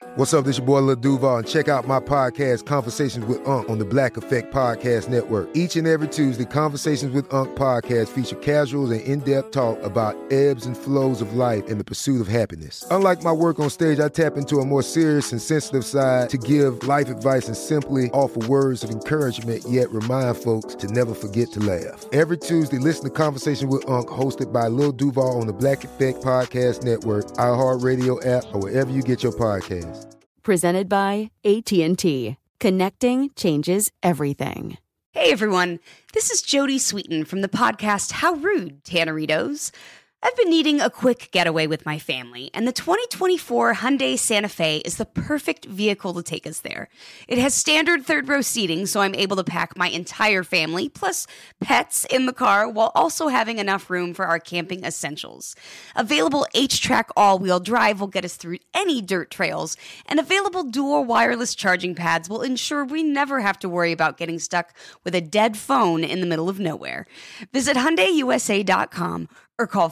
What's up, this your boy Lil Duval, and check out my podcast, Conversations with Unc, on the Black Effect Podcast Network. Each and every Tuesday, Conversations with Unc podcast feature casuals and in-depth talk about ebbs and flows of life and the pursuit of happiness. Unlike my work on stage, I tap into a more serious and sensitive side to give life advice and simply offer words of encouragement, yet remind folks to never forget to laugh. Every Tuesday, listen to Conversations with Unc, hosted by Lil Duval on the Black Effect Podcast Network, iHeartRadio app, or wherever you get your podcasts. Presented by AT&T. Connecting changes everything. Hey everyone, this is Jodie Sweetin from the podcast How Rude, Tanneritos. I've been needing a quick getaway with my family, and the 2024 Hyundai Santa Fe is the perfect vehicle to take us there. It has standard third-row seating, so I'm able to pack my entire family, plus pets, in the car, while also having enough room for our camping essentials. Available H-Track all-wheel drive will get us through any dirt trails, and available dual wireless charging pads will ensure we never have to worry about getting stuck with a dead phone in the middle of nowhere. Visit HyundaiUSA.com or call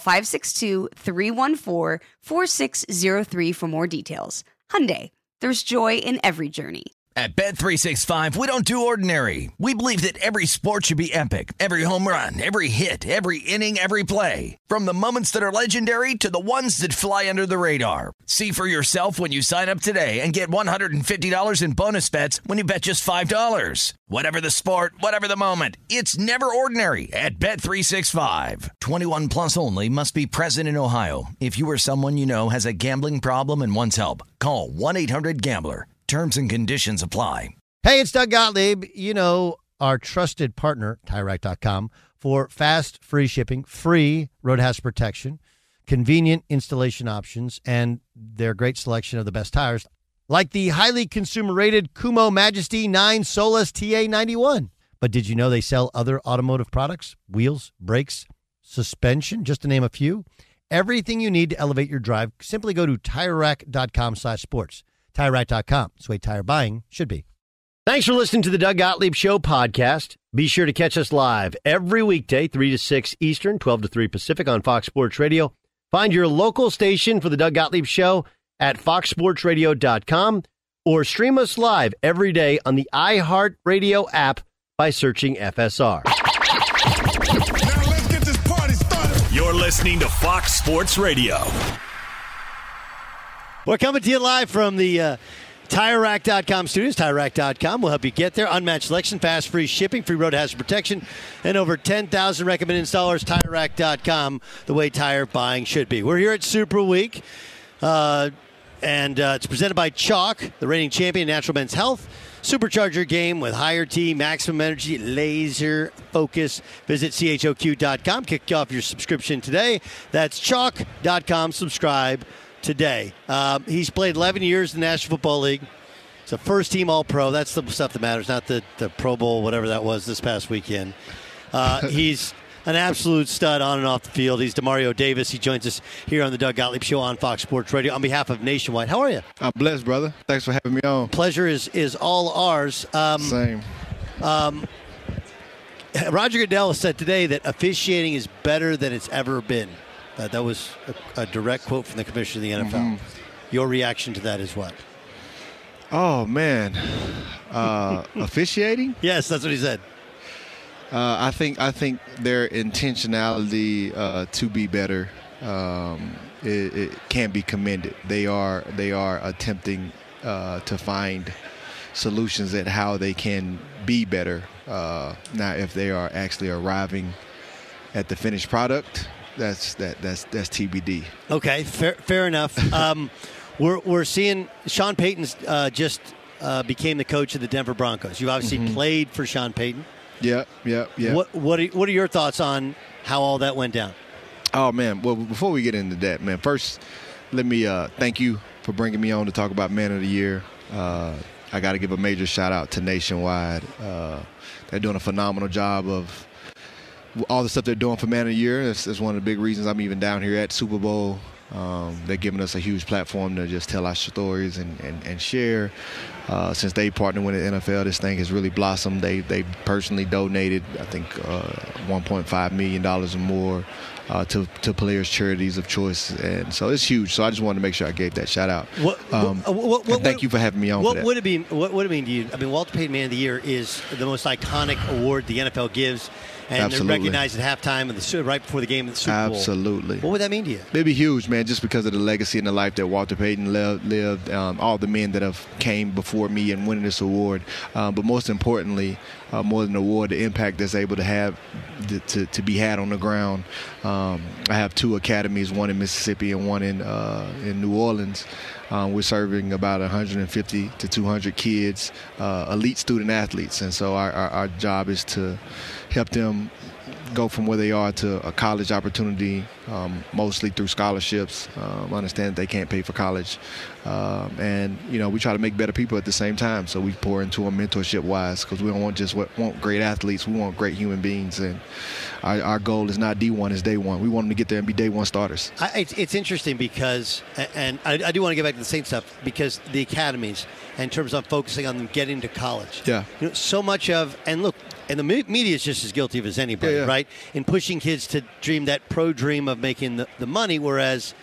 562-314-4603 for more details. Hyundai, there's joy in every journey. At Bet365, we don't do ordinary. We believe that every sport should be epic. Every home run, every hit, every inning, every play. From the moments that are legendary to the ones that fly under the radar. See for yourself when you sign up today and get $150 in bonus bets when you bet just $5. Whatever the sport, whatever the moment, it's never ordinary at Bet365. 21 plus only. Must be present in Ohio. If you or someone you know has a gambling problem and wants help, call 1-800-GAMBLER. Terms and conditions apply. Hey, it's Doug Gottlieb. You know, our trusted partner, TireRack.com, for fast, free shipping, free road hazard protection, convenient installation options, and their great selection of the best tires, like the highly consumer-rated Kumo Majesty 9 Solus TA91. But did you know they sell other automotive products? Wheels, brakes, suspension, just to name a few. Everything you need to elevate your drive. Simply go to TireRack.com/sports. TireRack.com. It's the way tire buying should be. Thanks for listening to the Doug Gottlieb Show podcast. Be sure to catch us live every weekday, 3 to 6 Eastern, 12 to 3 Pacific on Fox Sports Radio. Find your local station for the Doug Gottlieb Show at foxsportsradio.com or stream us live every day on the iHeartRadio app by searching FSR. Now let's get this party started. You're listening to Fox Sports Radio. We're coming to you live from the TireRack.com studios. TireRack.com will help you get there. Unmatched selection, fast, free shipping, free road hazard protection, and over 10,000 recommended installers. TireRack.com, the way tire buying should be. We're here at Super Week, and it's presented by Chalk, the reigning champion in natural men's health. Supercharge your game with higher T, maximum energy, laser focus. Visit CHOQ.com. Kick off your subscription today. That's Chalk.com. Subscribe today. He's played 11 years in the National Football League. It's a first-team All-Pro. That's the stuff that matters, not the Pro Bowl, whatever that was this past weekend. He's an absolute stud on and off the field. He's Demario Davis. He joins us here on the Doug Gottlieb Show on Fox Sports Radio on behalf of Nationwide. How are you? I'm blessed, brother. Thanks for having me on. Pleasure is all ours. Same. Roger Goodell said today that officiating is better than it's ever been. That was a direct quote from the commissioner of the NFL. Mm-hmm. Your reaction to that is what? Oh, man. Officiating? Yes, that's what he said. I think their intentionality to be better it can be commended. They are attempting to find solutions at how they can be better. Now, if they are actually arriving at the finished product, that's TBD. Okay, fair enough. We're seeing Sean Payton's just became the coach of the Denver Broncos. You've obviously played for Sean Payton. Yeah. What are your thoughts on how all that went down? Oh, man. Well, before we get into that, man, first let me thank you for bringing me on to talk about Man of the Year. I got to give a major shout out to Nationwide. They're doing a phenomenal job of all the stuff they're doing for Man of the Year. That's one of the big reasons I'm even down here at Super Bowl They're giving us a huge platform to just tell our stories and share. Since they partnered with the NFL, this thing has really blossomed. They personally donated, I think, $1.5 million or more to players' charities of choice, and so it's huge. So I just wanted to make sure I gave that shout out. Thank you for having me on. What would it mean to you? I mean, Walter Payton Man of the Year is the most iconic award the NFL gives, and Absolutely. they're recognized at halftime and right before the game of the Super Bowl. Absolutely. What would that mean to you? It'd be huge, man, just because of the legacy and the life that Walter Payton lived, all the men that have came before me and winning this award. But most importantly, more than the award, the impact that's able to have to be had on the ground. I have 2 academies, one in Mississippi and one in New Orleans. We're serving about 150 to 200 kids, elite student athletes, and so our job is to help them go from where they are to a college opportunity, mostly through scholarships. Understand that they can't pay for college. And, we try to make better people at the same time. So we pour into them mentorship-wise, because we don't want great athletes. We want great human beings. And our goal is not D1, it's day one. We want them to get there and be day one starters. It's interesting because, and I do want to get back to the Saints stuff, because the academies, in terms of focusing on them getting to college. Yeah. So much of, and look, and the media is just as guilty of as anybody, right? In pushing kids to dream that pro dream of making the money, whereas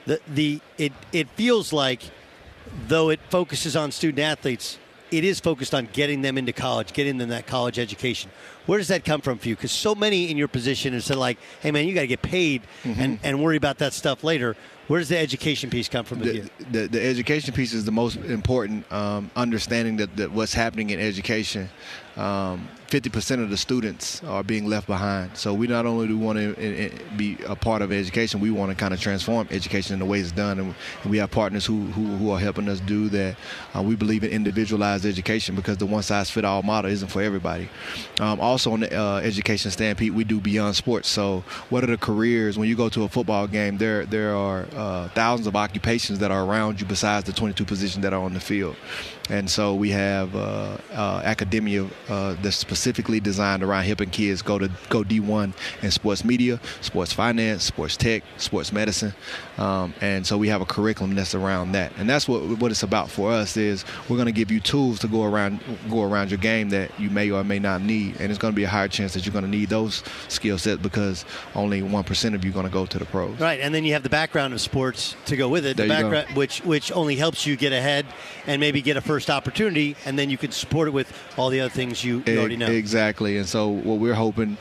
it feels like, though it focuses on student athletes, it is focused on getting them into college, getting them that college education. Where does that come from for you? Because so many in your position have said, like, hey, man, you got to get paid and worry about that stuff later. Where does the education piece come from with you? The education piece is the most important, understanding that what's happening in education. 50% of the students are being left behind. So we not only do want to be a part of education, we want to kind of transform education in the way it's done. And we have partners who are helping us do that. We believe in individualized education, because the one-size-fits-all model isn't for everybody. Also on the education standpoint, we do beyond sports. So what are the careers? When you go to a football game, there are thousands of occupations that are around you besides the 22 positions that are on the field. And so we have academia that's specifically designed around helping kids go D1 in sports media, sports finance, sports tech, sports medicine. And so we have a curriculum that's around that. And that's what it's about for us, is we're going to give you tools to go around your game that you may or may not need. And it's going to be a higher chance that you're going to need those skill sets, because only 1% of you are going to go to the pros. Right, and then you have the background of sports to go with it, there the background which only helps you get ahead and maybe get a first opportunity, and then you can support it with all the other things you already know. Exactly. And so what we're hoping,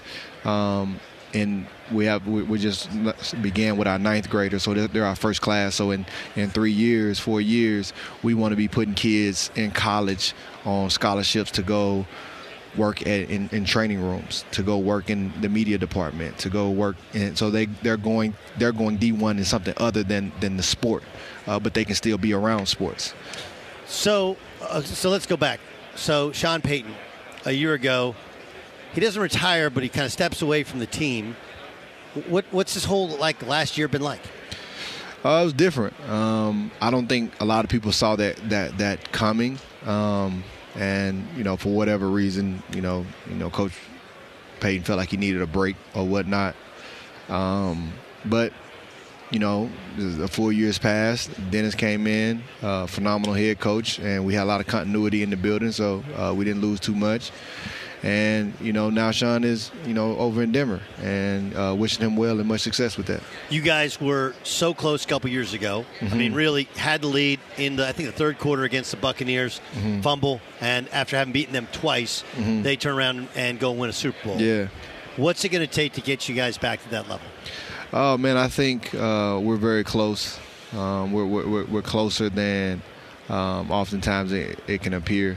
and we just began with our 9th graders, so they're our first class. So in 4 years, we want to be putting kids in college on scholarships to go work in training rooms, to go work in the media department, to go work in, so they're going D1 in something other than the sport, but they can still be around sports. So let's go back. So Sean Payton, a year ago, he doesn't retire, but he kind of steps away from the team. What's this whole last year been like? It was different. I don't think a lot of people saw that coming. And for whatever reason, Coach Payton felt like he needed a break or whatnot. But a 4 years passed. Dennis came in, phenomenal head coach, and we had a lot of continuity in the building, so we didn't lose too much. And, now Sean is, over in Denver, and wishing him well and much success with that. You guys were so close a couple years ago. I mean, really had the lead in the third quarter against the Buccaneers, fumble, and after having beaten them twice, they turn around and go win a Super Bowl. Yeah. What's it going to take to get you guys back to that level? Oh, man, I think we're very close. We're closer than oftentimes it can appear.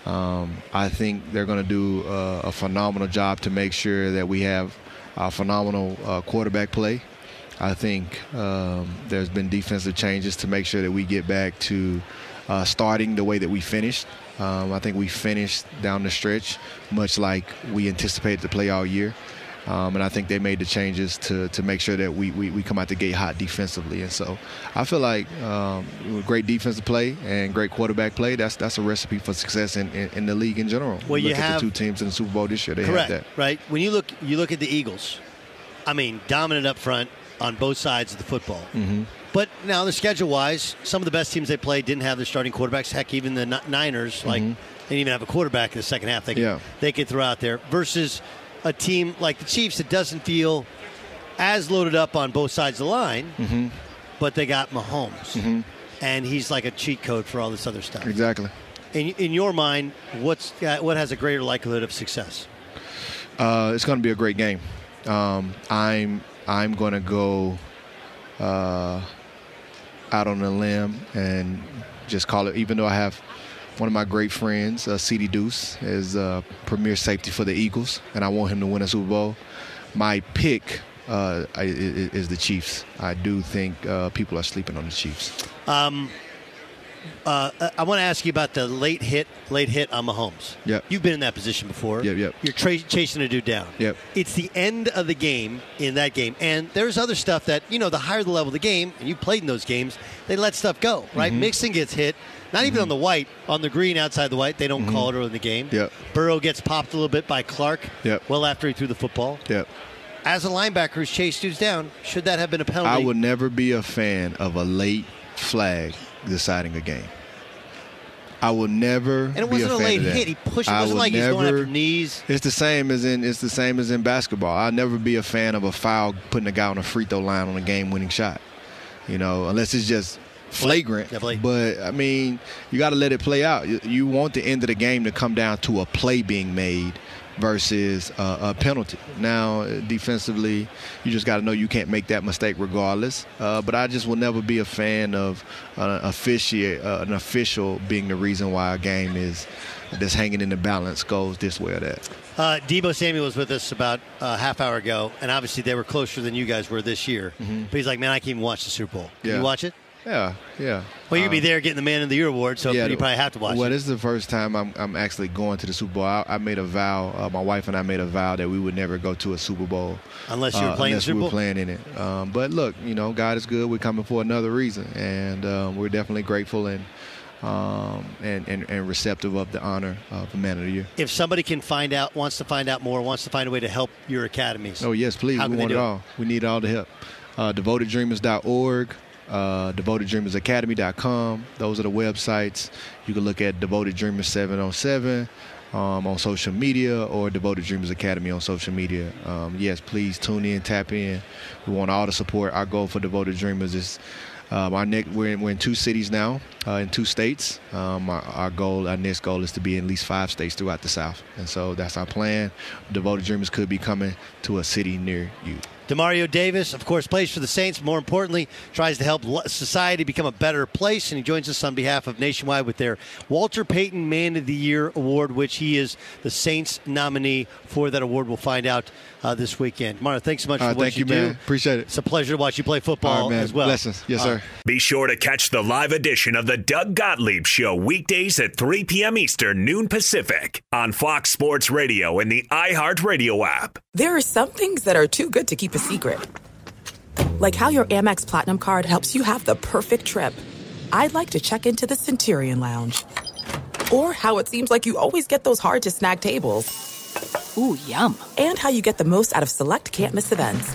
I think they're going to do a phenomenal job to make sure that we have a phenomenal quarterback play. I think there's been defensive changes to make sure that we get back to starting the way that we finished. I think we finished down the stretch much like we anticipated to play all year. And I think they made the changes to make sure that we come out the gate hot defensively. And so I feel like great defensive play and great quarterback play, that's a recipe for success in the league in general. Well, you look have at the 2 teams in the Super Bowl this year. They correct, have that. right? When you look at the Eagles, I mean, dominant up front on both sides of the football. But now, the schedule-wise, some of the best teams they played didn't have their starting quarterbacks. Heck, even the Niners, they didn't even have a quarterback in the second half. They could throw out there. Versus a team like the Chiefs that doesn't feel as loaded up on both sides of the line, but they got Mahomes. And he's like a cheat code for all this other stuff. Exactly. In your mind, what has a greater likelihood of success? It's going to be a great game. I'm going to go out on a limb and just call it, even though I have one of my great friends, C.D. Deuce, is premier safety for the Eagles, and I want him to win a Super Bowl. My pick is the Chiefs. I do think people are sleeping on the Chiefs. I want to ask you about the late hit on Mahomes. Yep. You've been in that position before. Yep. You're chasing a dude down. Yep. It's the end of the game in that game. And there's other stuff that, the higher the level of the game, and you played in those games, they let stuff go, right? Mixon gets hit. Not even on the white, on the green outside the white. They don't call it early in the game. Yep. Burrow gets popped a little bit by Clark well after he threw the football. Yep. As a linebacker who's chased dudes down, should that have been a penalty? I would never be a fan of a late flag deciding a game. I will never. And it wasn't be a late fan of that. hit. He pushed. It wasn't like he's going after knees. It's the same as in basketball. I'll never be a fan of a foul putting a guy on a free throw line on a game-winning shot. Unless it's just flagrant. But I mean, you got to let it play out. You want the end of the game to come down to a play being made versus a penalty. Now, defensively, you just got to know you can't make that mistake regardless. But I just will never be a fan of an official being the reason why a game that's hanging in the balance goes this way or that. Deebo Samuel was with us about a half hour ago, and obviously they were closer than you guys were this year. But he's like, man, I can't even watch the Super Bowl. Can you watch it? Yeah. Well, you're going to be there getting the Man of the Year award, so you probably have to watch it. Well, this is the first time I'm actually going to the Super Bowl. I made a vow, my wife and I made a vow that we would never go to a Super Bowl. Unless you were playing the Super Bowl? Unless we were playing in it. But look, God is good. We're coming for another reason. And we're definitely grateful and receptive of the honor of the Man of the Year. If somebody wants to find out more, wants to find a way to help your academies. Oh, yes, please. We want it all. We need all the help. DevotedDreamers.org. DevotedDreamersAcademy.com. Those are the websites. You can look at Devoted Dreamers 707 on social media or Devoted Dreamers Academy on social media. Yes, please tune in, tap in. We want all the support. Our goal for Devoted Dreamers is we're in 2 cities now, in 2 states. Our next goal is to be in at least 5 states throughout the South. And so that's our plan. Devoted Dreamers could be coming to a city near you. Demario Davis, of course, plays for the Saints. More importantly, tries to help society become a better place, and he joins us on behalf of Nationwide with their Walter Payton Man of the Year Award, which he is the Saints nominee for that award. We'll find out this weekend. Demario, thanks so much for what you do. Man. Appreciate it. It's a pleasure to watch you play football as well. Blessings. Yes, sir. Be sure to catch the live edition of the Doug Gottlieb Show weekdays at 3 p.m. Eastern, noon Pacific on Fox Sports Radio and the iHeartRadio app. There are some things that are too good to keep a secret. Like how your Amex Platinum card helps you have the perfect trip. I'd like to check into the Centurion Lounge. Or how it seems like you always get those hard-to-snag tables. Ooh, yum. And how you get the most out of select can't-miss events.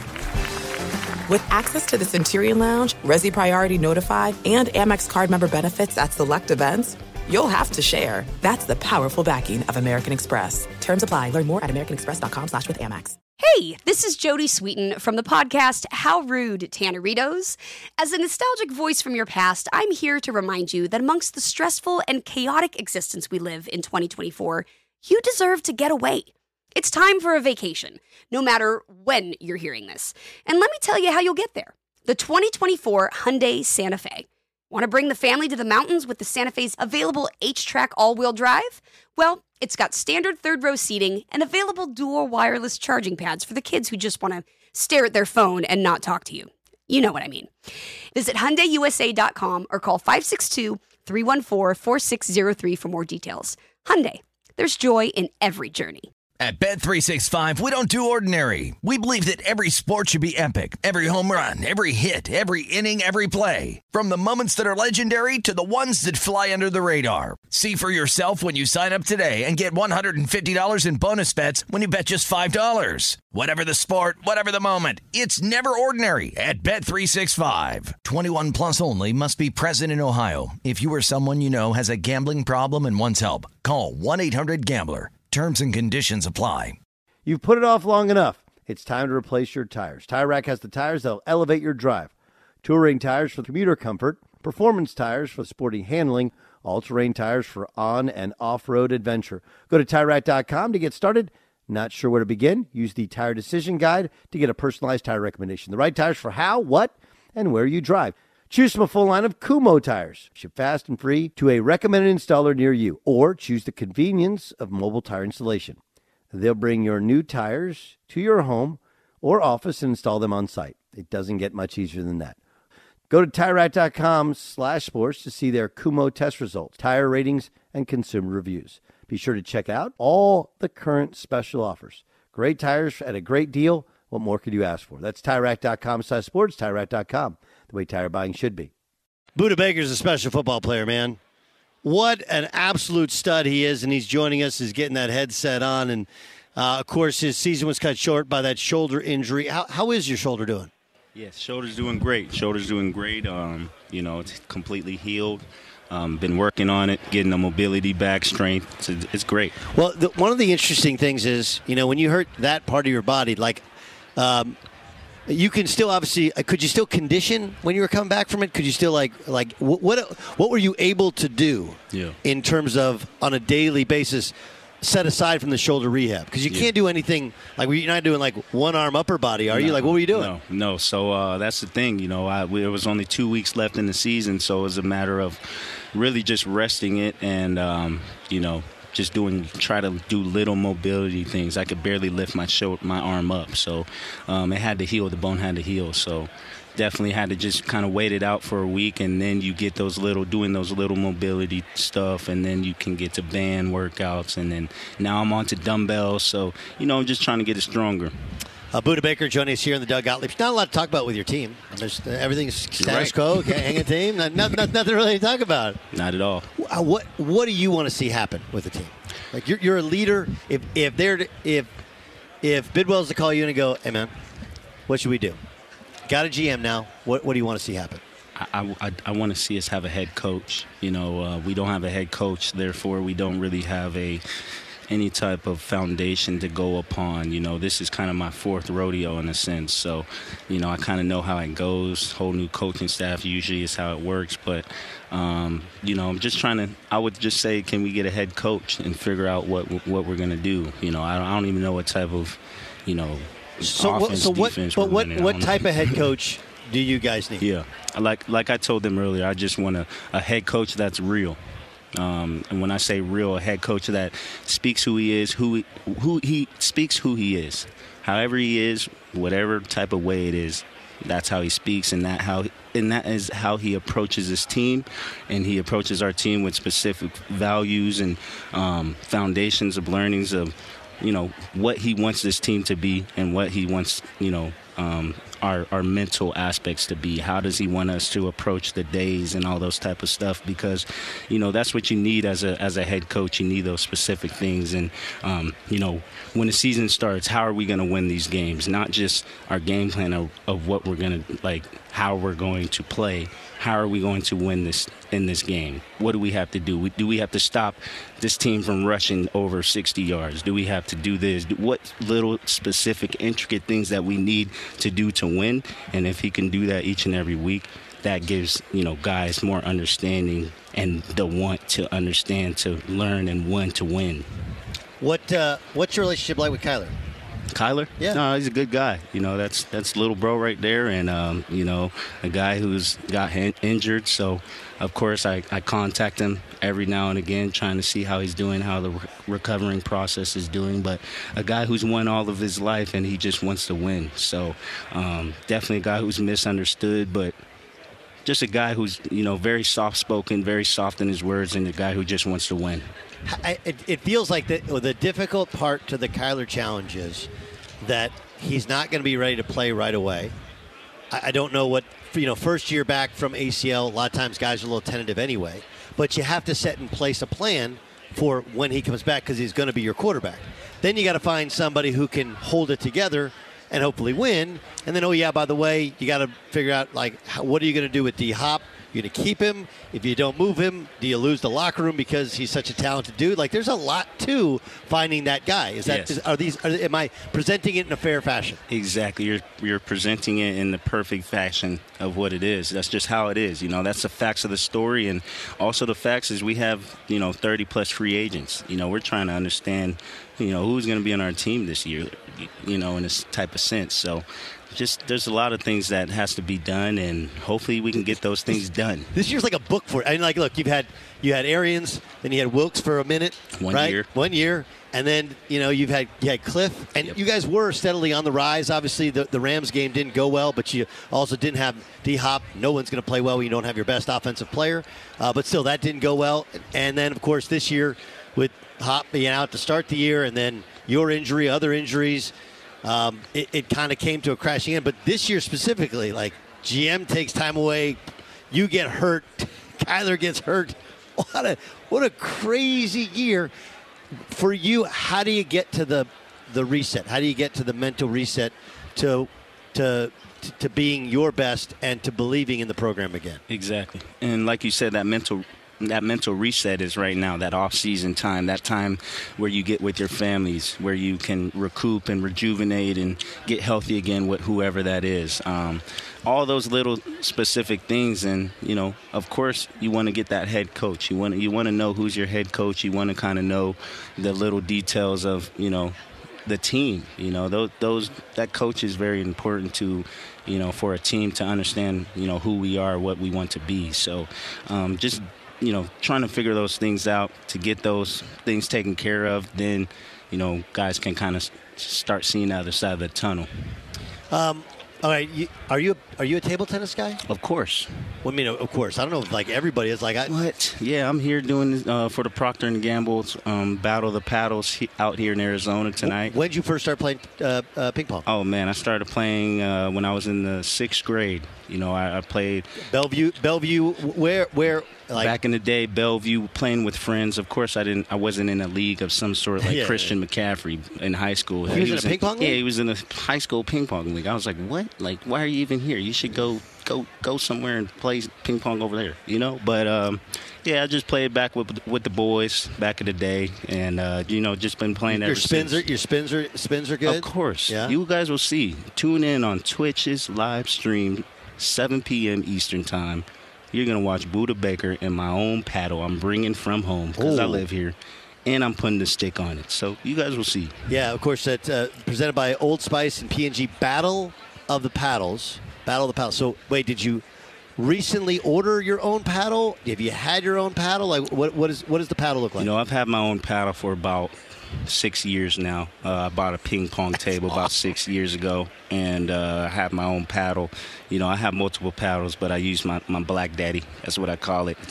With access to the Centurion Lounge, Resi Priority Notified, and Amex card member benefits at select events, you'll have to share. That's the powerful backing of American Express. Terms apply. Learn more at americanexpress.com/withAmex. Hey, this is Jody Sweeten from the podcast How Rude, Tanneritos. As a nostalgic voice from your past, I'm here to remind you that amongst the stressful and chaotic existence we live in 2024, you deserve to get away. It's time for a vacation, no matter when you're hearing this. And let me tell you how you'll get there. The 2024 Hyundai Santa Fe. Want to bring the family to the mountains with the Santa Fe's available H-Track all-wheel drive? Well, it's got standard third-row seating and available dual wireless charging pads for the kids who just want to stare at their phone and not talk to you. You know what I mean. Visit HyundaiUSA.com or call 562-314-4603 for more details. Hyundai, there's joy in every journey. At Bet365, we don't do ordinary. We believe that every sport should be epic. Every home run, every hit, every inning, every play. From the moments that are legendary to the ones that fly under the radar. See for yourself when you sign up today and get $150 in bonus bets when you bet just $5. Whatever the sport, whatever the moment, it's never ordinary at Bet365. 21 plus only. Must be present in Ohio. If you or someone you know has a gambling problem and wants help, call 1-800-GAMBLER. Terms and conditions apply. You've put it off long enough. It's time to replace your tires. Tire Rack has the tires that'll elevate your drive. Touring tires for commuter comfort, performance tires for sporty handling, all-terrain tires for on- and off-road adventure. Go to TireRack.com to get started. Not sure where to begin? Use the Tire Decision Guide to get a personalized tire recommendation. The right tires for how, what, and where you drive. Choose from a full line of Kumho tires. Ship fast and free to a recommended installer near you. Or choose the convenience of mobile tire installation. They'll bring your new tires to your home or office and install them on site. It doesn't get much easier than that. Go to TireRack.com/sports to see their Kumho test results, tire ratings, and consumer reviews. Be sure to check out all the current special offers. Great tires at a great deal. What more could you ask for? That's TireRack.com/sports, TireRack.com. The way tire buying should be. Budda Baker's a special football player, man. What an absolute stud he is, and he's joining us. He's getting that headset on, and of course, his season was cut short by that shoulder injury. How is your shoulder doing? Yes, shoulder's doing great. It's completely healed. Been working on it, getting the mobility back, strength. It's great. Well, one of the interesting things is, when you hurt that part of your body, you can still obviously. Could you still condition when you were coming back from it? Could you still what were you able to do in terms of on a daily basis, set aside from the shoulder rehab? Because you can't do anything you're not doing one arm upper body, are you? What were you doing? No. So that's the thing. It was only 2 weeks left in the season, so it was a matter of really just resting it and just try to do little mobility things. I could barely lift my arm up, so it had to heal. The bone had to heal, so definitely had to just kind of wait it out for a week, and then you get doing those little mobility stuff, and then you can get to band workouts, and then now I'm on to dumbbells, so I'm just trying to get it stronger. Budda Baker joining us here in the Doug Gottlieb. Not a lot to talk about with your team. Everything's status quo, hang a team. Nothing really to talk about. Not at all. What do you want to see happen with the team? You're a leader. If Bidwell's to call you and go, hey man, what should we do? Got a GM now. What do you want to see happen? I want to see us have a head coach. We don't have a head coach, therefore we don't really have any type of foundation to go upon. This is kind of my fourth rodeo in a sense. So, I kind of know how it goes. Whole new coaching staff usually is how it works. But, I'm just I would just say, can we get a head coach and figure out what we're going to do? I don't even know what type of, offense, defense. What type of head coach do you guys need? Yeah. Like I told them earlier, I just want a head coach that's real. And when I say real, a head coach that speaks who he is, who he speaks who he is, however he is, whatever type of way it is, that's how he speaks, and that is how he approaches his team, and he approaches our team with specific values and foundations of learnings of, what he wants this team to be and what he wants, our mental aspects to be. How does he want us to approach the days and all those type of stuff? Because, that's what you need as a head coach. You need those specific things. And, when the season starts, how are we going to win these games? Not just our game plan of what we're going to, how we're going to play. How are we going to win this in this game? What do we have to do? Do we have to stop this team from rushing over 60 yards? Do we have to do this? What little specific, intricate things that we need to do to win? And if he can do that each and every week, that gives, guys more understanding and the want to understand, to learn, and want to win. What's your relationship like with Kyler? Kyler? Yeah. No, he's a good guy. That's little bro right there, and a guy who's got injured. So, of course, I contact him every now and again, trying to see how he's doing, how the recovering process is doing. But a guy who's won all of his life, and he just wants to win. So, definitely a guy who's misunderstood, but just a guy who's, very soft-spoken, very soft in his words, and a guy who just wants to win. It feels like the difficult part to the Kyler challenge is that he's not going to be ready to play right away. I don't know what, first year back from ACL, a lot of times guys are a little tentative anyway. But you have to set in place a plan for when he comes back because he's going to be your quarterback. Then you got to find somebody who can hold it together and hopefully win. And then, by the way, you got to figure out, what are you going to do with D-Hop? You're going to keep him. If you don't move him, do you lose the locker room because he's such a talented dude? There's a lot to finding that guy. Am I presenting it in a fair fashion? Exactly. You're presenting it in the perfect fashion of what it is. That's just how it is. That's the facts of the story. And also the facts is we have, 30-plus free agents. We're trying to understand, who's going to be on our team this year, in this type of sense. So there's a lot of things that has to be done, and hopefully we can get those things done. This year's like a book for it. Look, you had Arians, then you had Wilkes for a minute, One year, and then you had Cliff, and you guys were steadily on the rise. Obviously, the Rams game didn't go well, but you also didn't have D-Hop. No one's going to play well when you don't have your best offensive player, but still that didn't go well. And then of course this year with Hop being out to start the year, and then your injury, other injuries. It kind of came to a crashing end. But this year specifically, GM takes time away, you get hurt, Kyler gets hurt. What a crazy year for you. How do you get to the reset? How do you get to the mental reset to being your best and to believing in the program again? Exactly. And like you said, that mental reset is right now, that off-season time, that time where you get with your families, where you can recoup and rejuvenate and get healthy again with whoever that is. All those little specific things, and, of course, you want to get that head coach. You want to know who's your head coach. You want to kind of know the little details of, the team. That coach is very important to, for a team to understand, who we are, what we want to be. So just trying to figure those things out to get those things taken care of, then, guys can kind of start seeing the other side of the tunnel. All right, are you a table tennis guy? Of course. Well, of course. I don't know if everybody is What? Yeah, I'm here doing for the Procter & Gamble's Battle of the Paddles out here in Arizona tonight. When did you first start playing ping pong? Oh, man, I started playing when I was in the 6th grade. I played Bellevue. Where? Back in the day, Bellevue, playing with friends. Of course, I wasn't in a league of some sort Christian McCaffrey in high school. He was in a ping pong league? Yeah, he was in a high school ping pong league. I was like, what? Why are you even here? You should go somewhere and play ping pong over there, But, I just played back with the boys back in the day, and, just been playing ever since. Your spins are good? Of course. Yeah. You guys will see. Tune in on Twitch's live stream, 7 p.m. Eastern Time. You're going to watch Buddha Baker in my own paddle I'm bringing from home because I live here, and I'm putting the stick on it. So you guys will see. Yeah, of course, that's presented by Old Spice and P&G. Battle of the Paddles. So, wait, did you recently order your own paddle? Have you had your own paddle? What does the paddle look like? I've had my own paddle for about 6 years now. I bought a ping pong table about 6 years ago, and I have my own paddle. I have multiple paddles, but I use my Black Daddy. That's what I call it.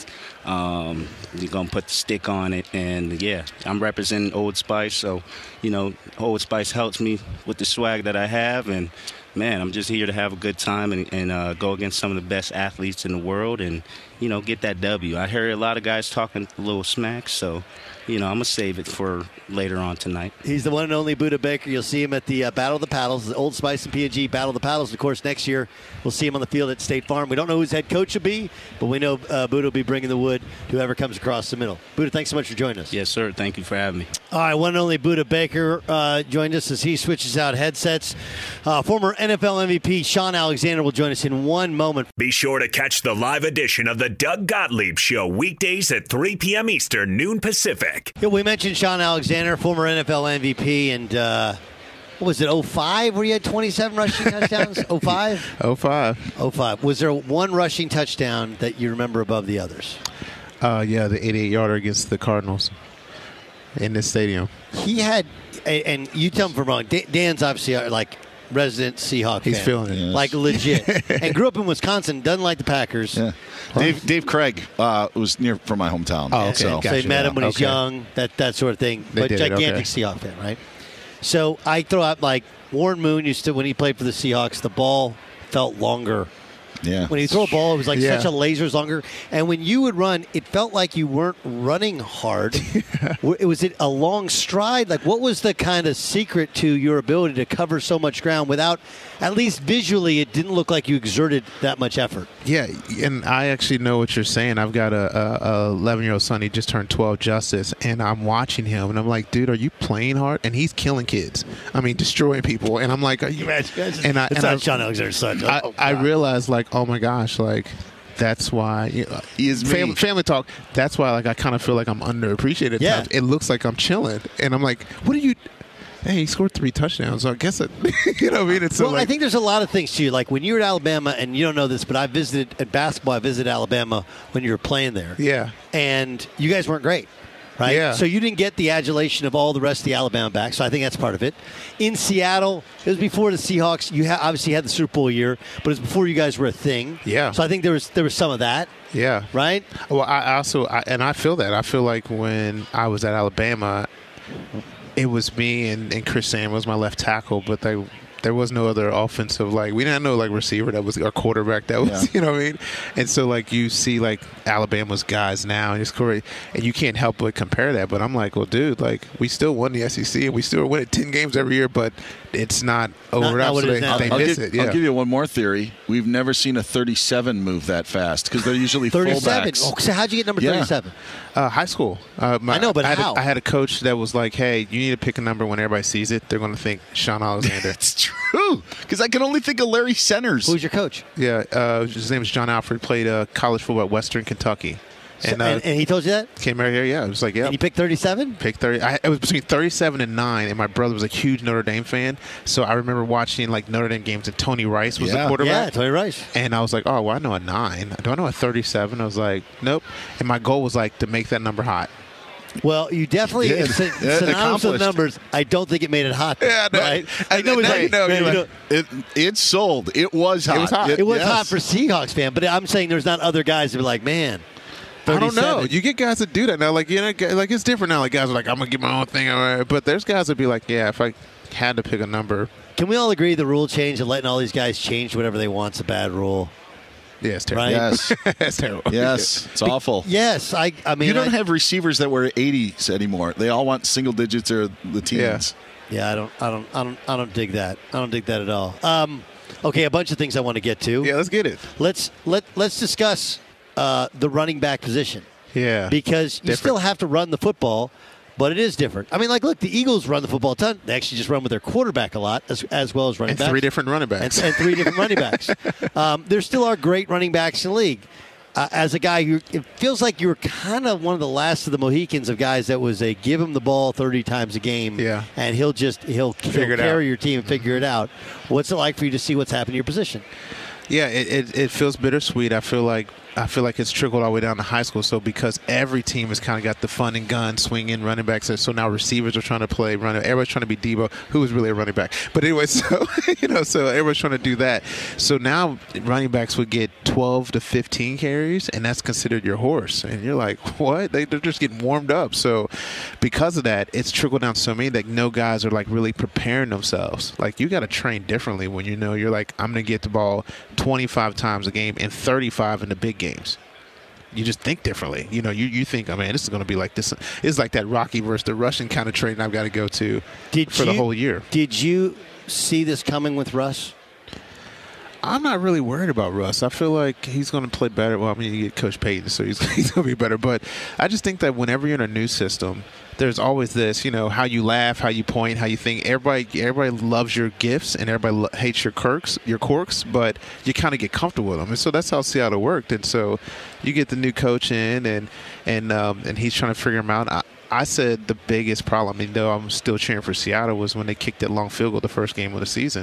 You're going to put the stick on it, and, I'm representing Old Spice. So, Old Spice helps me with the swag that I have, and, man, I'm just here to have a good time and go against some of the best athletes in the world and, get that W. I heard a lot of guys talking a little smack, so, I'm going to save it for later on tonight. He's the one and only Buddha Baker. You'll see him at the Battle of the Paddles, the Old Spice and P&G Battle of the Paddles. And of course, next year we'll see him on the field at State Farm. We don't know who his head coach will be, but we know Buddha will be bringing the wood to whoever comes across the middle. Buddha, thanks so much for joining us. Yes, sir. Thank you for having me. All right, one and only Buddha Baker joined us as he switches out headsets. Former NFL MVP Sean Alexander will join us in one moment. Be sure to catch the live edition of the Doug Gottlieb Show weekdays at 3 p.m. Eastern, noon Pacific. Yeah, we mentioned Sean Alexander, former NFL MVP, and what was it, 05 where you had 27 rushing touchdowns? 05? 05. Was there one rushing touchdown that you remember above the others? Yeah, the 88-yarder against the Cardinals in this stadium. He had, and you tell me if I'm wrong, Dan's obviously resident Seahawk He's fan. feeling it. Yes. Like legit. And grew up in Wisconsin, doesn't like the Packers. Yeah. Dave Craig was near from my hometown. Oh, okay. So. So he met him when he's Okay. young, that sort of thing. They But did it, gigantic okay. Seahawk fan, right? So I throw out like Warren Moon used to, when he played for the Seahawks, the ball felt longer. Yeah. When you throw a ball, it was like Yeah. such a laser's longer. And when you would run, it felt like you weren't running hard. Was it a long stride? Like, what was the kind of secret to your ability to cover so much ground without, at least visually, it didn't look like you exerted that much effort? Yeah, and I actually know what you're saying. I've got a 11-year-old son. He just turned 12, Justice, and I'm watching him, and I'm like, dude, are you playing hard? And he's killing kids. I mean, destroying people. And I'm like, are you? And It's not Sean Alexander's son. I realized, like, oh my gosh, like, that's why He is me. family talk. That's why, like, I kind of feel like I'm underappreciated. At Yeah. times. It looks like I'm chilling, and I'm like, what are you? Hey, he scored 3 touchdowns. So I guess it. You know what I mean? It's Well, I think there's a lot of things to you. Like when you were at Alabama, and you don't know this, but I visited at basketball. I visited Alabama when you were playing there. Yeah. And you guys weren't great, right? Yeah. So you didn't get the adulation of all the rest of the Alabama backs. So I think that's part of it. In Seattle, it was before the Seahawks. You obviously had the Super Bowl year, but it was before you guys were a thing. Yeah. So I think there was some of that. Yeah. Right. Well, I also I feel that. I feel like when I was at Alabama, it was me and Chris Sam was my left tackle, but there was no other offensive, like, we didn't know, like, receiver that was our quarterback that was, you know what I mean? And so, like, you see, like, Alabama's guys now, and it's great, and you can't help but compare that. But I'm like, well, dude, like, we still won the SEC, and we still win it 10 games every year, but it's not over. Not what it is now. They miss it. Yeah. I'll give you one more theory. We've never seen a 37 move that fast because they're usually 37. fullbacks. Oh, so how'd you get number 37? High school. I know, but how? I had a coach that was like, hey, you need to pick a number when everybody sees it. They're going to think Sean Alexander. It's true because I can only think of Larry Centers. Who's your coach? Yeah, his name is John Alfred. Played college football at Western Kentucky. And he told you that? Came out here, yeah. It was like, yeah. And you picked 37? Picked 30. It was between 37 and 9, and my brother was a huge Notre Dame fan. So I remember watching, like, Notre Dame games, and Tony Rice was the quarterback. Yeah, Tony Rice. And I was like, oh, well, I know a 9. Do I know a 37? I was like, nope. And my goal was, like, to make that number hot. Well, you definitely synonymous with numbers. I don't think it made it hot. Yeah, no, right? It sold. It was hot. It was hot. It was yes. hot for Seahawks fan, but I'm saying there's not other guys that be like, man. 37. I don't know. You get guys that do that now. Like, you know, like, it's different now. Like, guys are like, I'm gonna get my own thing. But there's guys that be like, yeah, if I had to pick a number. Can we all agree the rule change and letting all these guys change whatever they want's a bad rule? Yeah, it's terrible. Right? Yes. It's terrible. Yes. It's awful. Yes, I mean, you don't have receivers that wear 80s anymore. They all want single digits or the teens. Yeah, I don't dig that. I don't dig that at all. Okay, a bunch of things I want to get to. Yeah, let's get it. Let's discuss the running back position. Yeah. Because you still have to run the football, but it is different. I mean, like, look, the Eagles run the football a ton. They actually just run with their quarterback a lot, as well as running And backs. 3 different running backs. And 3 different running backs. There still are great running backs in the league. As a guy who, it feels like you were kind of one of the last of the Mohicans of guys that was a give him the ball 30 times a game, and he'll carry your team and figure it out. What's it like for you to see what's happening in your position? Yeah, it feels bittersweet. I feel like it's trickled all the way down to high school. So because every team has kind of got the fun and gun swinging running backs, so now receivers are trying to play running. Everybody's trying to be Debo, who was really a running back. But anyway, so so everybody's trying to do that. So now running backs would get 12 to 15 carries, and that's considered your horse. And you're like, what? They're just getting warmed up. So because of that, it's trickled down so many that no guys are like really preparing themselves. Like, you got to train differently when you know you're like, I'm going to get the ball 25 times a game and 35 in the big games. You just think differently. You know, you think, oh man, this is going to be like this. It's like that Rocky versus the Russian kind of training I've got to go to for the whole year. Did you see this coming with Russ? I'm not really worried about Russ. I feel like he's going to play better. Well, I mean, you get Coach Payton, so he's going to be better. But I just think that whenever you're in a new system, there's always this, how you laugh, how you point, how you think. Everybody loves your gifts and everybody hates your quirks, but you kind of get comfortable with them. And so that's how Seattle worked. And so you get the new coach in, and he's trying to figure them out. I said the biggest problem, though I'm still cheering for Seattle, was when they kicked that long field goal the first game of the season.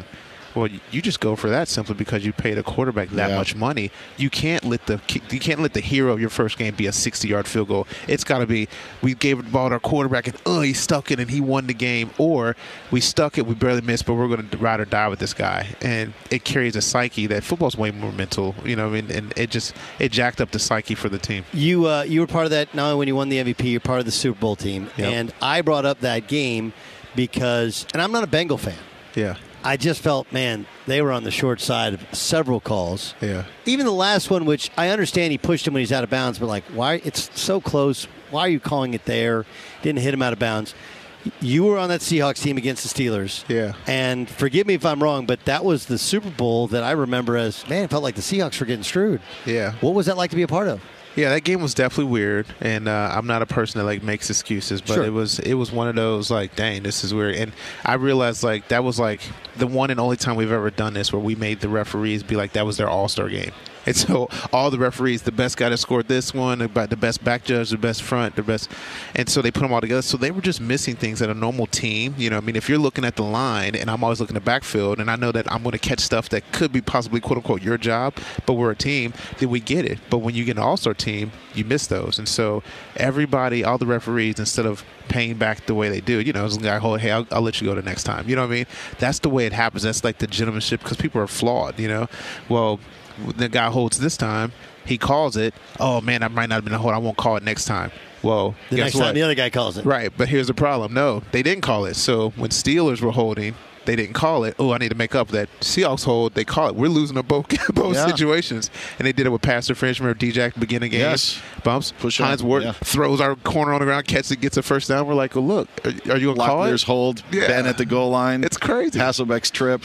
Well, you just go for that simply because you paid a quarterback that much money. You can't let the hero of your first game be a 60-yard field goal. It's got to be we gave the ball to our quarterback and he stuck it and he won the game, or we stuck it, we barely missed, but we're going to ride or die with this guy. And it carries a psyche that football's way more mental, and it jacked up the psyche for the team. You were part of that not only when you won the MVP, you're part of the Super Bowl team, and I brought up that game because, and I'm not a Bengal fan. Yeah. I just felt, man, they were on the short side of several calls. Yeah. Even the last one, which I understand he pushed him when he's out of bounds, but like, why? It's so close. Why are you calling it there? Didn't hit him out of bounds. You were on that Seahawks team against the Steelers. Yeah. And forgive me if I'm wrong, but that was the Super Bowl that I remember as, man, it felt like the Seahawks were getting screwed. Yeah. What was that like to be a part of? Yeah, that game was definitely weird, and I'm not a person that makes excuses, but it was one of those dang, this is weird. And I realized that was the one and only time we've ever done this where we made the referees be like that was their all-star game. And so all the referees, the best guy that scored this one, about the best back judge, the best front, the best, and so they put them all together. So they were just missing things that a normal team, if you're looking at the line, and I'm always looking at the backfield, and I know that I'm going to catch stuff that could be possibly quote unquote your job, but we're a team, then we get it. But when you get an all-star team, you miss those, and so everybody, all the referees, instead of paying back the way they do, it's like, hey, I'll let you go the next time. You know what I mean? That's the way it happens. That's like the gentlemanship, because people are flawed. Well, the guy holds this time, he calls it. Oh man, I might not have been a hold. I won't call it next time. Well, the next time the other guy calls it. Right, but here's the problem. No, they didn't call it. So when Steelers were holding, they didn't call it. Oh, I need to make up that. Seahawks hold, they call it. We're losing in both situations. And they did it with pass interference. Remember DJ at the beginning of the game? Yes. Bumps. Hines Ward throws our corner on the ground, catches it, gets a first down. We're like, oh, look, are you going to call it? Locklear's hold, Ben at the goal line. It's crazy. Hasselbeck's trip.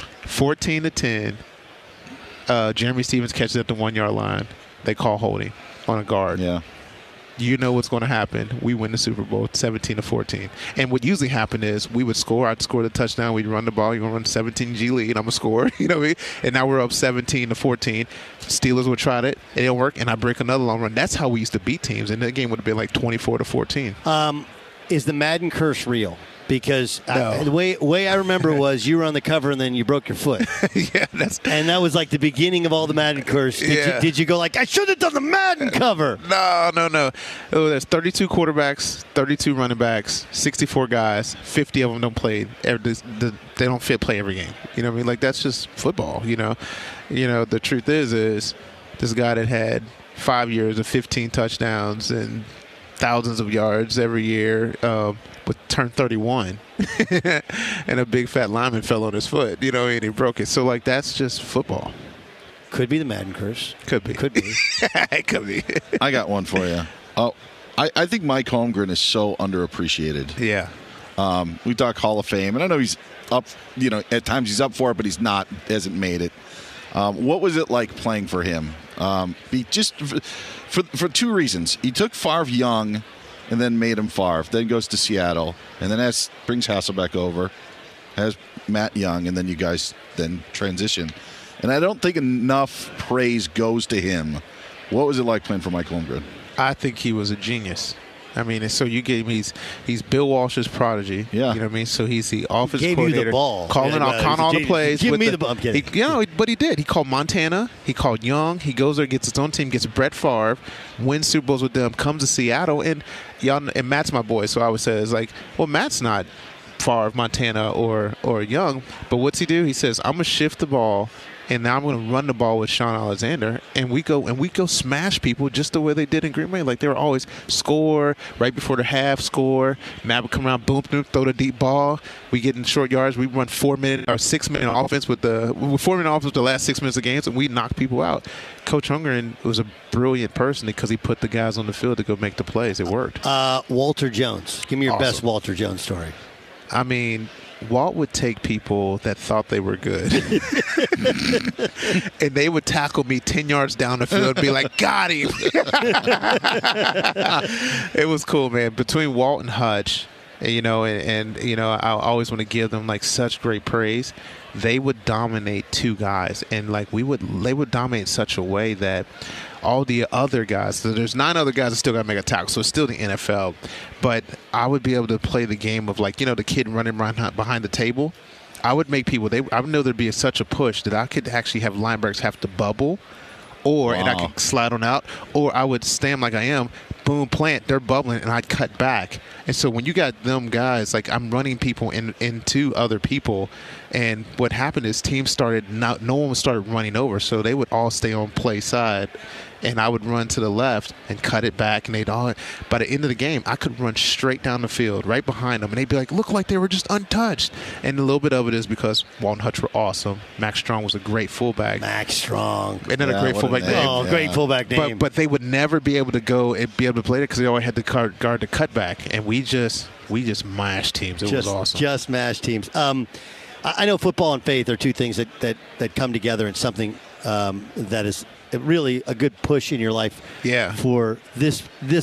14-10. Jeremy Stevens catches at the 1-yard line. They call holding on a guard. Yeah. You know what's going to happen. We win the Super Bowl 17-14. And what usually happened is we would score. I'd score the touchdown. We'd run the ball. You're going to run 17G lead. I'm going to score. You know what I mean? And now we're up 17-14. Steelers would try it. It didn't work. And I break another long run. That's how we used to beat teams. And that game would have been 24-14. Is the Madden curse real? Because No. the way I remember was you were on the cover and then you broke your foot. And that was the beginning of all the Madden curse. Did you go I should have done the Madden cover? No. Oh, there's 32 quarterbacks, 32 running backs, 64 guys. 50 of them don't play. They don't play every game. You know what I mean? That's just football. The truth is this guy that had 5 years of 15 touchdowns and thousands of yards every year, but turned 31 and a big fat lineman fell on his foot, and he broke it. So that's just football. Could be the Madden curse. Could be. It could be. I got one for you. Oh, I think Mike Holmgren is so underappreciated. Yeah. We talk Hall of Fame, and I know he's up, at times he's up for it, but he's not, hasn't made it. What was it like playing for him? For two reasons. He took Favre young and then made him Favre, then goes to Seattle, and then brings Hasselbeck over, has Matt Young, and then you guys then transition. And I don't think enough praise goes to him. What was it like playing for Mike Holmgren? I think he was a genius. I mean, so you gave me he's Bill Walsh's prodigy. Yeah. You know what I mean? So he's the offensive gave coordinator. You the ball. Calling all the plays. Give me the ball. I'm kidding. But he did. He called Montana. He called Young. He goes there, gets his own team, gets Brett Favre, wins Super Bowls with them, comes to Seattle. And Matt's my boy, so I would say, well, Matt's not Favre, Montana, or Young. But what's he do? He says, I'm going to shift the ball. And now I'm going to run the ball with Sean Alexander, and we go smash people just the way they did in Green Bay. They were always score right before the half, score. Matt would come around, boom, throw the deep ball. We get in short yards. We run 4-minute or 6-minute offense with 4-minute offense the last 6 minutes of games, and we knock people out. Coach Holmgren was a brilliant person because he put the guys on the field to go make the plays. It worked. Walter Jones. Give me your best Walter Jones story. I mean, Walt would take people that thought they were good and they would tackle me 10 yards down the field and be like, got him. It was cool, man. Between Walt and Hutch, and I always want to give them such great praise. They would dominate two guys, and they would dominate in such a way that all the other guys, so there's 9 other guys that still got to make a tackle, so it's still the NFL. But I would be able to play the game of the kid running behind the table. I would make people. I would know there'd be such a push that I could actually have linebackers have to bubble, and I could slide on out, or I would stand like I am, boom, plant, they're bubbling, and I'd cut back. And so when you got them guys, like I'm running people into other people, and what happened is teams started no one started running over, so they would all stay on play side. And I would run to the left and cut it back, and they'd all. By the end of the game, I could run straight down the field, right behind them, and they'd be like, "Look like they were just untouched." And a little bit of it is because Walton Hutch were awesome. Max Strong was a great fullback. Max Strong, and then a great fullback name. Oh, great fullback name. But they would never be able to go and be able to play it because they always had to guard the cutback, and we just mashed teams. It was awesome. Just mashed teams. I know football and faith are two things that come together in something that is really a good push in your life. Yeah. For this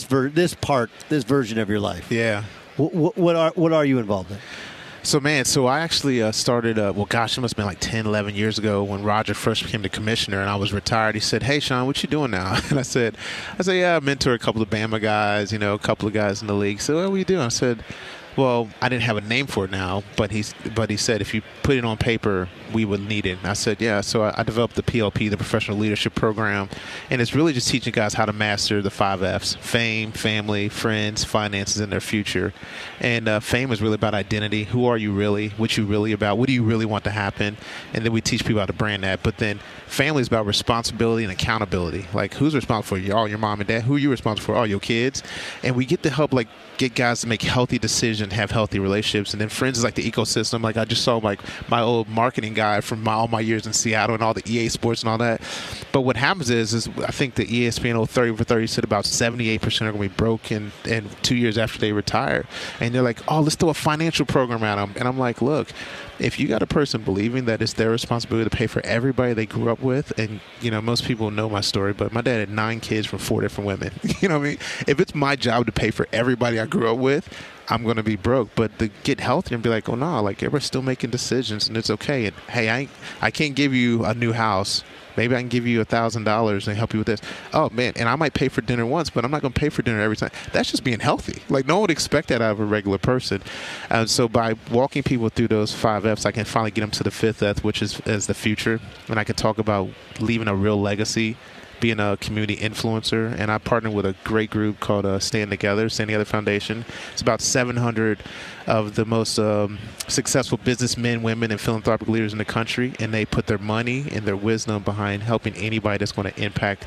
version of your life. Yeah. What are you involved in? So I actually started, it must have been like 10, 11 years ago when Roger first became the commissioner and I was retired. He said, "Hey, Sean, what you doing now?" And I said, "Yeah, I mentor a couple of Bama guys, a couple of guys in the league." So what are you doing? I said, "Well, I didn't have a name for it now, but he said if you put it on paper, we would need it." And I said, "Yeah." So I developed the PLP, the Professional Leadership Program, and it's really just teaching guys how to master the 5 Fs: fame, family, friends, finances, and their future. And fame is really about identity. Who are you really? What you really about? What do you really want to happen? And then we teach people how to brand that. But then family is about responsibility and accountability. Like, who's responsible for you? All your mom and dad. Who are you responsible for? All your kids. And we get to help get guys to make healthy decisions, have healthy relationships. And then friends is like the ecosystem. Like I just saw my old marketing guy from all my years in Seattle and all the EA Sports and all that. But what happens is I think the ESPN 30 for 30 said about 78% are going to be broke in 2 years after they retire. And they're like, "Oh, let's throw a financial program at them." And I'm like, look, if you got a person believing that it's their responsibility to pay for everybody they grew up with, and most people know my story, but my dad had 9 kids from 4 different women. You know what I mean? If it's my job to pay for everybody I grew up with, I'm going to be broke. But to get healthy and be like, "Oh no, everybody's still making decisions and it's okay." And hey, I can't give you a new house. Maybe I can give you $1,000 and help you with this. Oh, man, and I might pay for dinner once, but I'm not going to pay for dinner every time. That's just being healthy. No one would expect that out of a regular person. And so by walking people through those 5 Fs, I can finally get them to the 5th F, which is the future. And I can talk about leaving a real legacy, being a community influencer. And I partner with a great group called Stand Together Foundation. It's about 700 of the most successful businessmen, women, and philanthropic leaders in the country, and they put their money and their wisdom behind helping anybody that's going to impact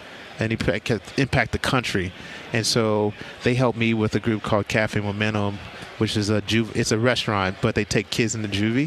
the country. And so they helped me with a group called Cafe Momentum, which is it's a restaurant, but they take kids into juvie,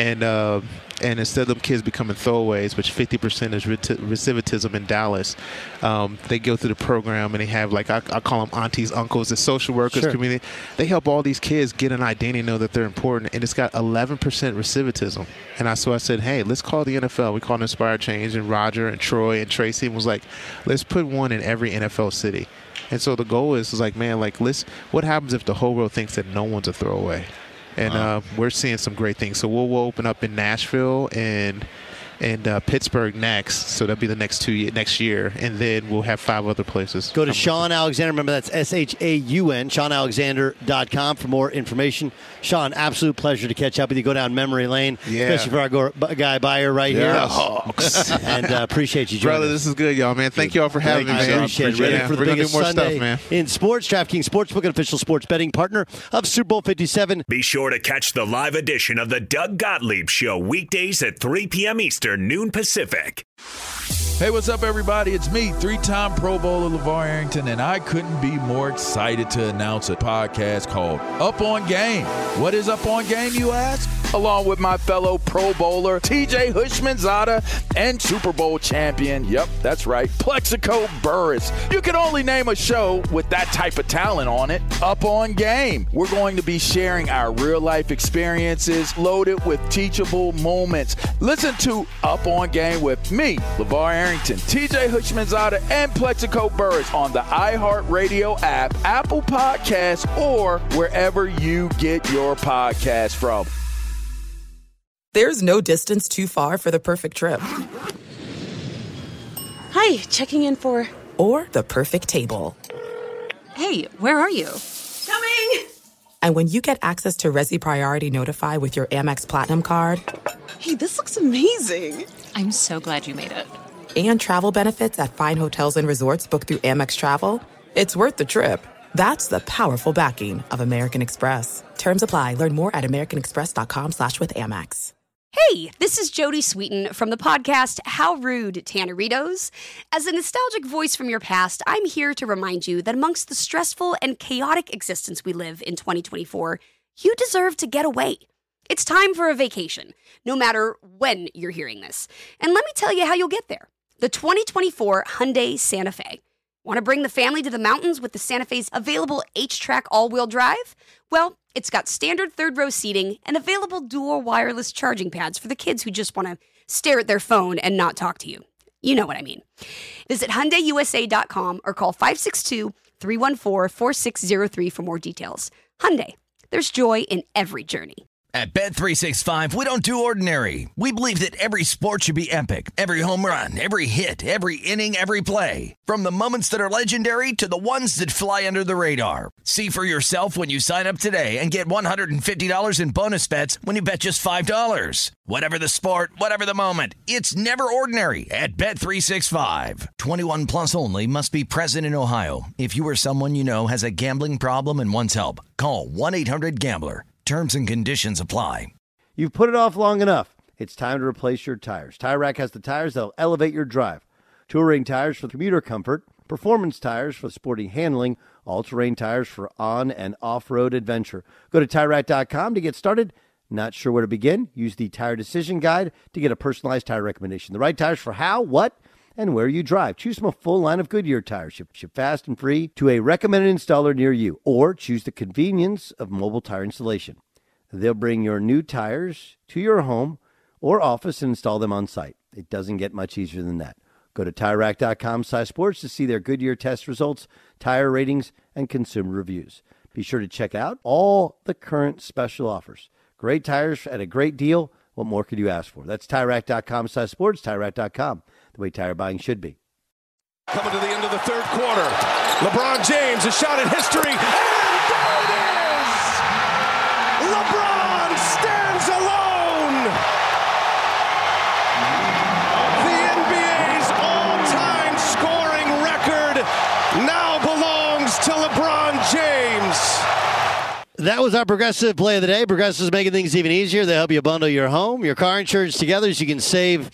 and instead of them kids becoming throwaways, which 50% is recidivism in Dallas, they go through the program and they have I call them aunties, uncles, the social workers, community. They help all these kids get an identity, know that they're important, and it's got 11% recidivism. And so I said, hey, let's call the NFL. We called it Inspire Change, and Roger and Troy and Tracy was like, let's put one in every NFL city. And so the goal is man, what happens if the whole world thinks that no one's a throwaway? And we're seeing some great things. So we'll open up in Nashville and Pittsburgh next. So that'll be the next year. And then we'll have 5 other places. Go to Sean Alexander. Remember, that's SHAUN, SeanAlexander.com for more information. Sean, absolute pleasure to catch up with you. Go down memory lane, especially for our guy Byer right here. Hawks. And appreciate you joining us. Brother, this is good, y'all, man. Thank you all for having me. I appreciate it. We're going to do more Sunday stuff, man. In sports, DraftKings Sportsbook, an official sports betting partner of Super Bowl 57. Be sure to catch the live edition of the Doug Gottlieb Show weekdays at 3 p.m. Eastern, noon Pacific. Hey, what's up, everybody? It's me, 3-time Pro Bowler LeVar Arrington, and I couldn't be more excited to announce a podcast called Up On Game. What is Up On Game, you ask? Along with my fellow Pro Bowler, TJ Houshmandzadeh, and Super Bowl champion, yep, that's right, Plexico Burress. You can only name a show with that type of talent on it. Up On Game. We're going to be sharing our real-life experiences loaded with teachable moments. Listen to Up On Game with me, LeVar Arrington, TJ Houshmandzadeh, and Plexico Burress on the iHeartRadio app, Apple Podcasts, or wherever you get your podcast from. There's no distance too far for the perfect trip. Hi, checking in for... Or the perfect table. Hey, where are you? Coming! And when you get access to Resi Priority Notify with your Amex Platinum card... Hey, this looks amazing. I'm so glad you made it. And travel benefits at fine hotels and resorts booked through Amex Travel, it's worth the trip. That's the powerful backing of American Express. Terms apply. Learn more at americanexpress.com/withAmex. Hey, this is Jody Sweeten from the podcast How Rude, Tanneritos. As a nostalgic voice from your past, I'm here to remind you that amongst the stressful and chaotic existence we live in 2024, you deserve to get away. It's time for a vacation, no matter when you're hearing this. And let me tell you how you'll get there. The 2024 Hyundai Santa Fe. Want to bring the family to the mountains with the Santa Fe's available H-Track all-wheel drive? Well, it's got standard third-row seating and available dual wireless charging pads for the kids who just want to stare at their phone and not talk to you. You know what I mean. Visit HyundaiUSA.com or call 562-314-4603 for more details. Hyundai, there's joy in every journey. At Bet365, we don't do ordinary. We believe that every sport should be epic. Every home run, every hit, every inning, every play. From the moments that are legendary to the ones that fly under the radar. See for yourself when you sign up today and get $150 in bonus bets when you bet just $5. Whatever the sport, whatever the moment, it's never ordinary at Bet365. 21 plus only. Must be present in Ohio. If you or someone you know has a gambling problem and wants help, call 1-800-GAMBLER. Terms and conditions apply. You've put it off long enough. It's time to replace your tires. Tire Rack has the tires that'll elevate your drive. Touring tires for commuter comfort, performance tires for sporty handling, all-terrain tires for on- and off-road adventure. Go to TireRack.com to get started. Not sure where to begin? Use the Tire Decision Guide to get a personalized tire recommendation. The right tires for how, what, and where you drive. Choose from a full line of Goodyear tires. Ship fast and free to a recommended installer near you. Or choose the convenience of mobile tire installation. They'll bring your new tires to your home or office and install them on site. It doesn't get much easier than that. Go to TireRack.com/sports to see their Goodyear test results, tire ratings, and consumer reviews. Be sure to check out all the current special offers. Great tires at a great deal. What more could you ask for? That's TireRack.com/sports, TireRack.com. The way tire buying should be. Coming to the end of the third quarter. LeBron James, a shot at history. And there it is! LeBron stands alone! The NBA's all-time scoring record now belongs to LeBron James. That was our Progressive play of the day. Progressive is making things even easier. They help you bundle your home, your car insurance together so you can save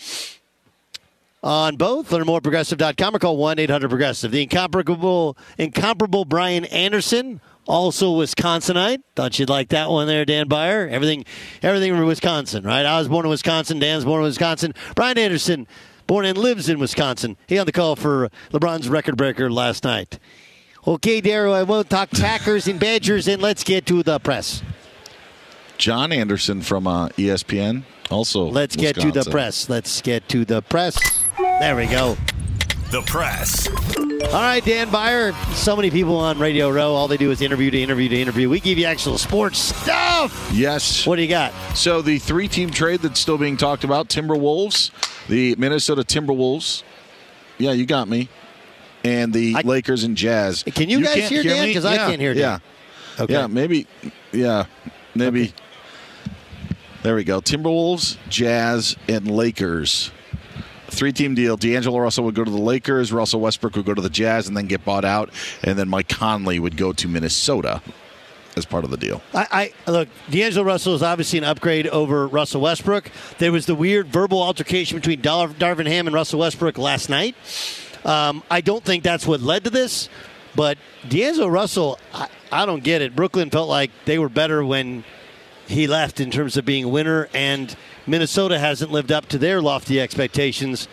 on both. Learn more at Progressive.com or call 1-800-PROGRESSIVE. The incomparable Brian Anderson, also Wisconsinite. Thought you'd like that one there, Dan Byer. Everything from Wisconsin, right? I was born in Wisconsin. Dan's born in Wisconsin. Brian Anderson, born and lives in Wisconsin. He on the call for LeBron's record breaker last night. Okay, Darryl, I won't talk Packers and Badgers, and let's get to the press. John Anderson from ESPN, also Let's get to the press. Let's get to the press. There we go. The press. All right, Dan Byer. So many people on Radio Row. All they do is interview to interview to interview. We give you actual sports stuff. Yes. What do you got? So the three-team trade that's still being talked about, Timberwolves, the Minnesota Timberwolves. Yeah, you got me. And the Lakers and Jazz. Can you guys hear Dan? Because I can't hear Dan. Yeah. Okay. Yeah, maybe. Okay. There we go. Timberwolves, Jazz, and Lakers. Three-team deal. D'Angelo Russell would go to the Lakers. Russell Westbrook would go to the Jazz and then get bought out. And then Mike Conley would go to Minnesota as part of the deal. Look, D'Angelo Russell is obviously an upgrade over Russell Westbrook. There was the weird verbal altercation between Darvin Ham and Russell Westbrook last night. I don't think that's what led to this. But D'Angelo Russell, I don't get it. Brooklyn felt like they were better when he left in terms of being a winner, and Minnesota hasn't lived up to their lofty expectations.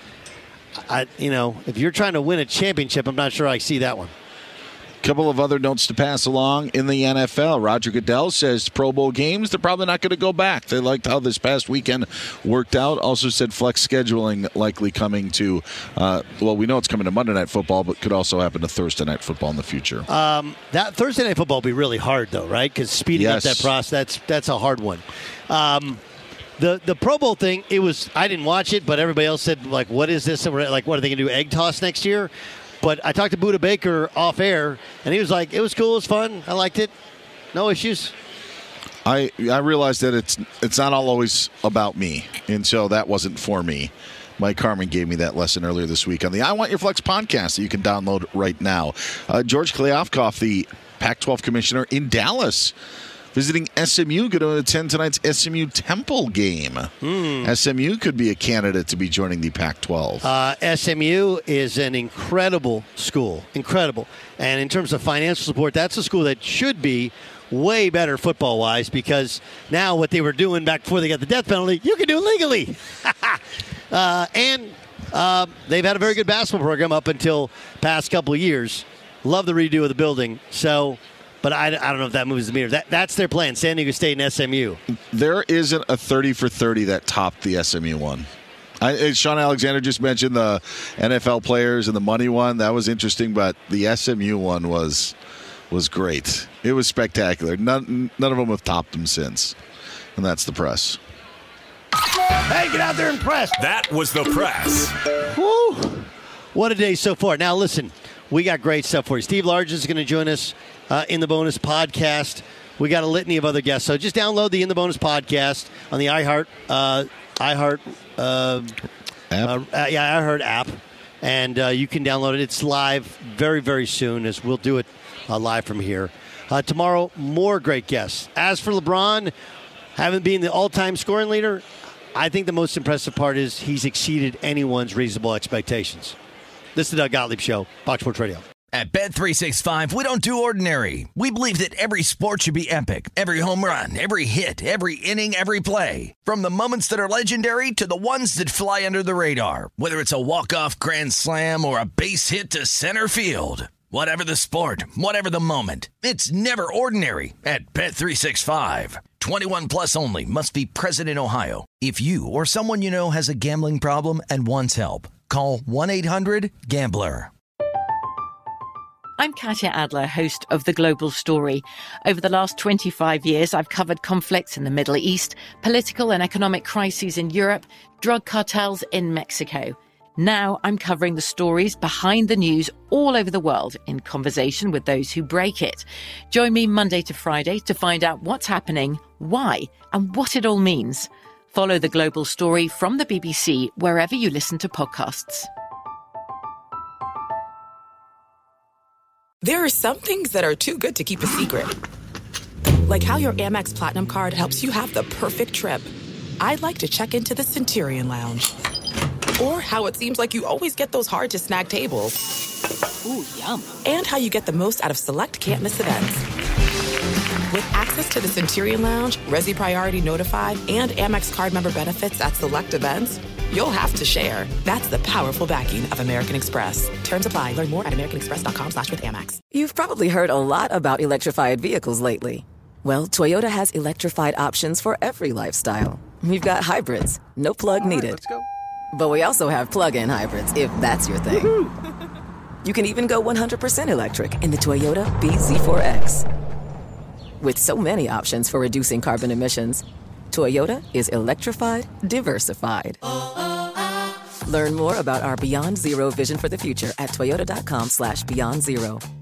If you're trying to win a championship, I'm not sure I see that one. Couple of other notes to pass along in the NFL. Roger Goodell says Pro Bowl games, they're probably not going to go back. They liked how this past weekend worked out. Also said flex scheduling likely coming to, we know it's coming to Monday Night Football, but could also happen to Thursday Night Football in the future. That Thursday Night Football will be really hard, though, right? Because speeding up that process, that's a hard one. The Pro Bowl thing, I didn't watch it, but everybody else said, like, what is this? Like, what are they going to do, egg toss next year? But I talked to Buda Baker off air, and he was like, it was cool, it was fun, I liked it, no issues. I realized that it's not always about me, and so that wasn't for me. Mike Harmon gave me that lesson earlier this week on the I Want Your Flex podcast that you can download right now. George Kliavkoff, the Pac-12 commissioner in Dallas, visiting SMU, going to attend tonight's SMU Temple game. SMU could be a candidate to be joining the Pac-12. SMU is an incredible school, incredible. And in terms of financial support, that's a school that should be way better football-wise, because now what they were doing back before they got the death penalty, you can do legally. And they've had a very good basketball program up until past couple of years. Love the redo of the building. So, but I don't know if that moves the meter. That's their plan, San Diego State and SMU. There isn't a 30 for 30 that topped the SMU one. Sean Alexander just mentioned the NFL players and the money one. That was interesting, but the SMU one was great. It was spectacular. None of them have topped them since. And that's the press. Hey, get out there and press. That was the press. Woo. What a day so far. Now, listen, we got great stuff for you. Steve Largent is going to join us in the bonus podcast. We got a litany of other guests. So just download the In the Bonus podcast on the iHeart app. And you can download it. It's live very, very soon, as we'll do it live from here. Tomorrow, more great guests. As for LeBron, having been the all-time scoring leader, I think the most impressive part is he's exceeded anyone's reasonable expectations. This is the Doug Gottlieb Show, Fox Sports Radio. At Bet365, we don't do ordinary. We believe that every sport should be epic. Every home run, every hit, every inning, every play. From the moments that are legendary to the ones that fly under the radar. Whether it's a walk-off grand slam or a base hit to center field. Whatever the sport, whatever the moment, it's never ordinary at Bet365. 21 plus only. Must be present in Ohio. If you or someone you know has a gambling problem and wants help, call 1-800-GAMBLER. I'm Katya Adler, host of The Global Story. Over the last 25 years, I've covered conflicts in the Middle East, political and economic crises in Europe, drug cartels in Mexico. Now I'm covering the stories behind the news all over the world in conversation with those who break it. Join me Monday to Friday to find out what's happening, why, and what it all means. Follow The Global Story from the BBC wherever you listen to podcasts. There are some things that are too good to keep a secret. Like how your Amex Platinum card helps you have the perfect trip. I'd like to check into the Centurion Lounge. Or how it seems like you always get those hard-to-snag tables. Ooh, yum. And how you get the most out of select can't-miss events. With access to the Centurion Lounge, Resi Priority Notified, and Amex card member benefits at select events, you'll have to share. That's the powerful backing of American Express. Terms apply. Learn more at americanexpress.com/withAmex. You've probably heard a lot about electrified vehicles lately. Well, Toyota has electrified options for every lifestyle. We've got hybrids, no plug needed. Let's go. But we also have plug-in hybrids, if that's your thing. You can even go 100% electric in the Toyota BZ4X. With so many options for reducing carbon emissions, Toyota is electrified, diversified. Learn more about our Beyond Zero vision for the future at toyota.com/beyond zero.